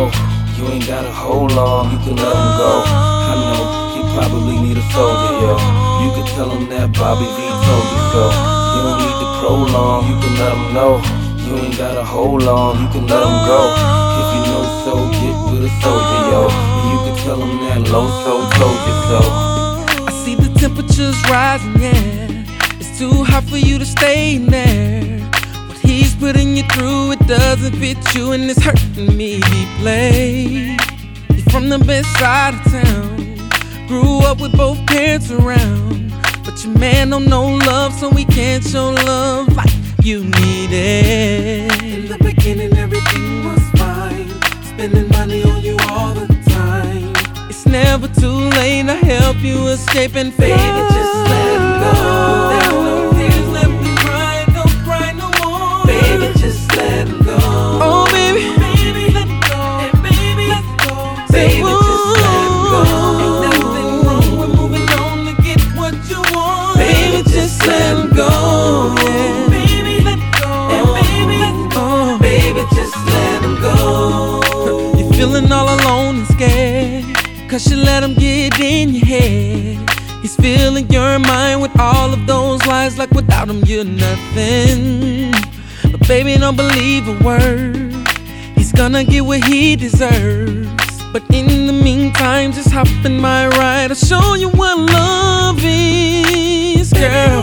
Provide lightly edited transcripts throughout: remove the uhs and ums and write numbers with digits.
know. You ain't gotta hold on, you can let him go. I know, he probably need a soldier, yo. You can tell him that Bobby V told you so. You don't need to prolong, you can let him know. You ain't gotta hold on, you can let him go. If you know so, get with a soldier, yo. And you can tell him that Loso told you so. I see the temperature's rising, yeah. It's too hot for you to stay in there. What he's putting you through, it doesn't fit you, and it's hurting me deeply. You're from the best side of town, grew up with both parents around, but your man don't know love, so we can't show love like you need it. In the beginning everything was fine, spending money on you all the time. It's never too late to help you escape and fly. Baby, just let him go. There's no tears left to cry, don't cry no more. Baby, just let him go. Oh baby, baby, let him go. Hey, baby, let him go. Baby, just let him go. Ain't nothing wrong with moving on to get what you want. Baby, just let him go, yeah. Baby, let him go. Hey, baby, let him go. Baby, just let him go. You're feeling all alone and scared, 'cause you let him get in your head. He's filling your mind with all of those lies, like without him you're nothing. But baby, don't believe a word, he's gonna get what he deserves. But in the meantime, just hop in my ride, I'll show you what love is, girl.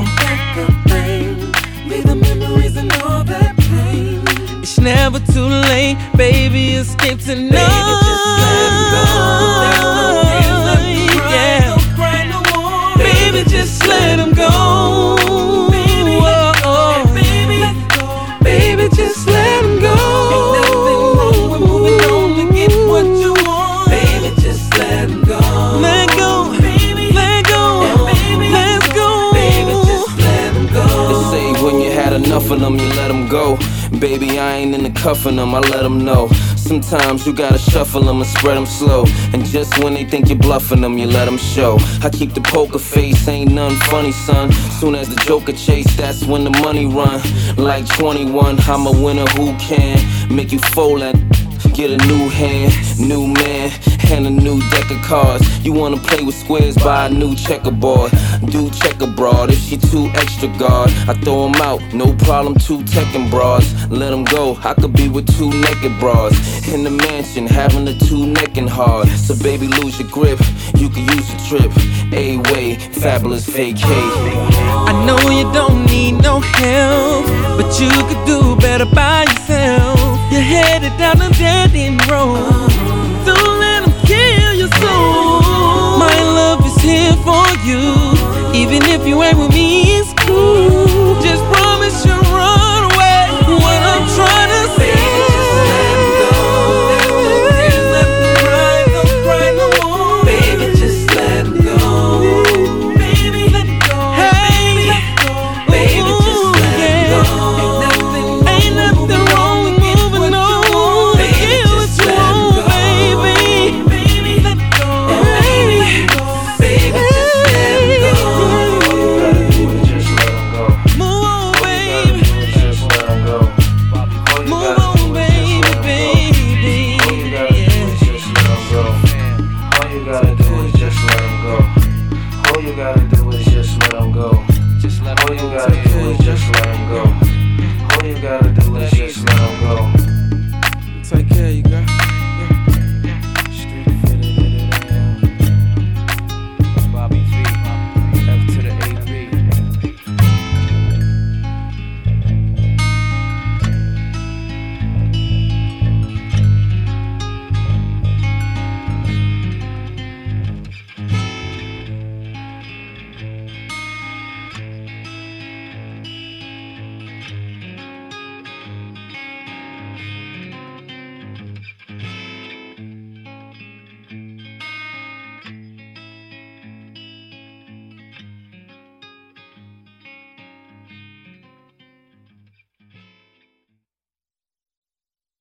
Leave the memories and all that pain. It's never too late, baby, escape tonight. Baby, just let him go. There's no tears left to cry, Yeah. don't cry no more. Baby, just let him go. Baby, oh, oh. baby, let him go. Baby, just let him go. Ain't nothing wrong with moving on to get what you want. Baby, just let him go. Let go, Baby, let go, baby, let's go. Baby, just let him go. They say when you had enough of them, you let them go. Baby, I ain't into cuffing them, I let them know. Sometimes you gotta shuffle them and spread them slow. And just when they think you're bluffing them, you let them show. I keep the poker face, ain't nothing funny, son. Soon as the joker chase, that's when the money run. Like 21, I'm a winner who can make you fold that. Get a new hand, new man, and a new deck of cards. You wanna play with squares, buy a new checkerboard. Do check abroad, if she too extra guard, I throw 'em out, no problem, 2 techin' bras. Let 'em go, I could be with 2 naked bras. In the mansion, having the 2 necking hard. So baby, lose your grip, you can use a trip. A-way, fabulous vacay. I know you don't need no help, but you could do better by yourself. You're headed down a dead-end road, don't let him kill your soul. My love is here for you, even if you ain't with